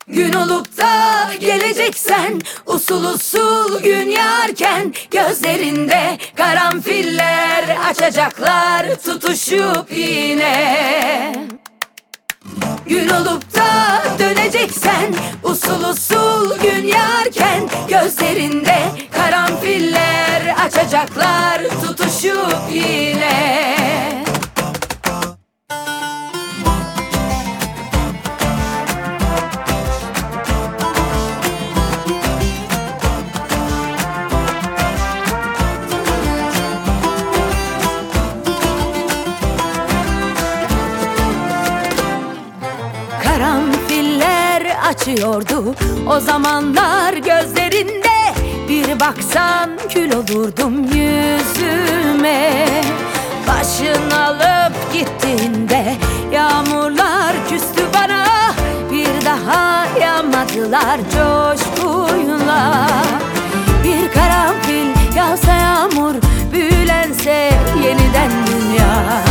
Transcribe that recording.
Gün olup da geleceksen, usul usul gün yarken, gözlerinde karanfiller açacaklar tutuşup yine. Gün olup da döneceksen, usul usul gün yarken, gözlerinde karanfiller açacaklar tutuşup yine. Karanfiller açıyordu o zamanlar gözlerinde. Bir baksan kül olurdum yüzüme. Başın alıp gittiğinde yağmurlar küstü bana. Bir daha yağmadılar coşkuyla. Bir karanfil yağsa yağmur, büyülense yeniden dünya.